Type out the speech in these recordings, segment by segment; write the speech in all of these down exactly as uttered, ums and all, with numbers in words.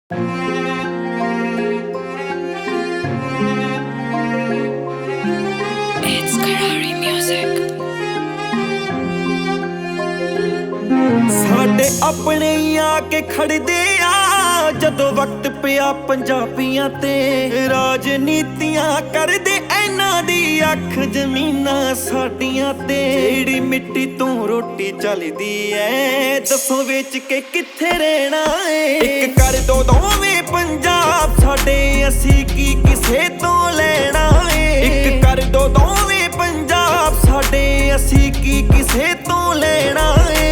It's Karari Music. ਸਾਡੇ ਆਪਣੇ ਹੀ ਆ ਕੇ ਖੜਦੇ ਆ ਜਦੋਂ ਵਕਤ ਪਿਆ ਪੰਜਾਬੀਆਂ ਤੇ। ਰਾਜਨੀਤੀਆਂ ਕਰਦੇ ਇਹਨਾਂ ਦੀ ਅੱਖ ਜ਼ਮੀਨਾਂ ਸਾਡੀਆਂ ਤੇ। ਜਿਹੜੀ ਮਿੱਟੀ ਤੋਂ ਰੋਟੀ ਚੱਲਦੀ ਐ ਦੱਸੋ ਵੇਚ ਕੇ ਕਿੱਥੇ ਰਹਿਣਾ ਏ। ਇੱਕ ਕਰ ਦੋ ਦੋਵੇਂ ਪੰਜਾਬ ਸਾਡੇ, ਅਸੀਂ ਕੀ ਕਿਸੇ ਤੋਂ ਲੈਣਾ ਏ। ਇੱਕ ਕਰ ਦੋ ਦੋਵੇਂ ਪੰਜਾਬ ਸਾਡੇ, ਅਸੀਂ ਕੀ ਕਿਸੇ ਤੋਂ ਲੈਣਾ ਏ।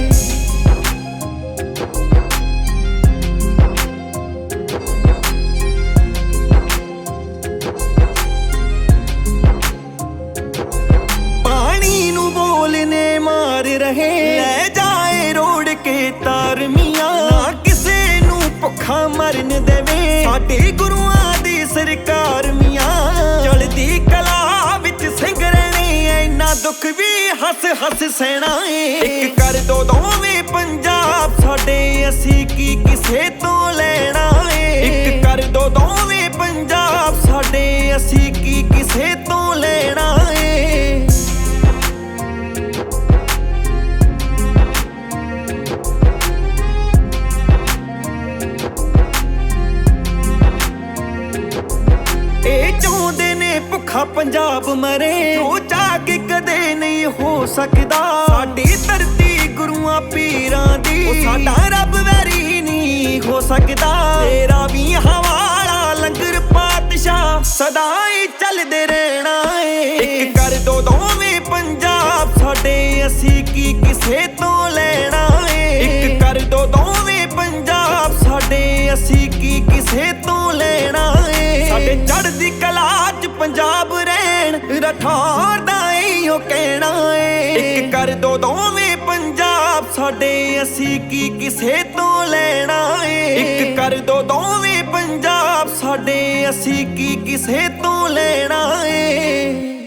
ਰਹੇ ਲੈ ਜਾਏ ਰੋੜ ਕੇ ਤਾਰਮੀਆਂ, ਨਾ ਕਿਸੇ ਨੂੰ ਭੁੱਖਾ ਮਰਨ ਦੇਵੇ ਸਾਡੇ ਗੁਰੂਆਂ ਦੀ ਸਰਕਾਰ ਮੀਆਂ। ਚੜ੍ਹਦੀ ਕਲਾ ਵਿੱਚ ਸਿੰਗਰਨੇ ਇੰਨਾ ਦੁੱਖ ਵੀ ਹੱਸ ਹੱਸ ਸਹਿਣਾ ਏ। ਇੱਕ ਕਰ ਦੋ ਦੋਵੇਂ ਪੰਜਾਬ ਸਾਡੇ, ਅਸੀਂ ਕੀ ਕਿਸੇ ਤੋਂ ਲੈਣਾ ਏ। ਇੱਕ ਕਰ ਦੋ ਦੋਵੇਂ ਪੰਜਾਬ ਸਾਡੇ, ਅਸੀਂ ਕੀ ਕਿਸੇ ਤੋਂ ਲੈਣਾ ਏ। ਇਹ ਚਾਹੁੰਦੇ ਨੇ ਭੁੱਖਾ ਪੰਜਾਬ ਮਰੇ, ਜੋ ਚਾਹ ਕੇ ਕਦੇ ਨਹੀਂ ਹੋ ਸਕਦਾ। ਸਾਡੀ ਧਰਤੀ ਗੁਰੂਆਂ ਪੀਰਾਂ ਦੀ, ਉਹ ਸਾਡਾ ਰੱਬ ਵੈਰੀ ਨਹੀਂ ਹੋ ਸਕਦਾ। ਤੇਰਾ ਵੀ ਹਵਾਲਾ ਲੰਗਰ ਪਾਤਸ਼ਾਹ ਸਦਾ ਹੀ ਚੱਲਦੇ ਰਹਿਣਾ ਏ। ਇੱਕ ਕਰ ਦੋ ਦੋਵੇਂ ਪੰਜਾਬ ਸਾਡੇ, ਅਸੀਂ ਕੀ ਕਿਸੇ ਤੋਂ ਲੈਣਾ ਏ। ਇੱਕ ਕਰ ਦੋ ਦੋਵੇਂ ਪੰਜਾਬ ਸਾਡੇ, ਅਸੀਂ ਕੀ ਕਿਸੇ ਤੋਂ ਲੈਣਾ ਏ। ਸਾਡੇ ਚੜ੍ਹਦੀ ਕਲਾ ਚ ਪੰਜਾਬ ਰਹਿਣ ਰਾਠੌਰ ਦਾ ਇਹੋ ਕਹਿਣਾ ਏ। ਇੱਕ ਕਰ ਦੋ ਦੋਵੇਂ ਪੰਜਾਬ ਸਾਡੇ, ਅਸੀਂ ਕੀ ਕਿਸੇ ਤੋਂ ਲੈਣਾ ਏ। ਇੱਕ ਕਰ ਦੋ ਦੋਵੇਂ ਪੰਜਾਬ ਸਾਡੇ, ਅਸੀਂ ਕੀ ਕਿਸੇ ਤੋਂ ਲੈਣਾ ਏ।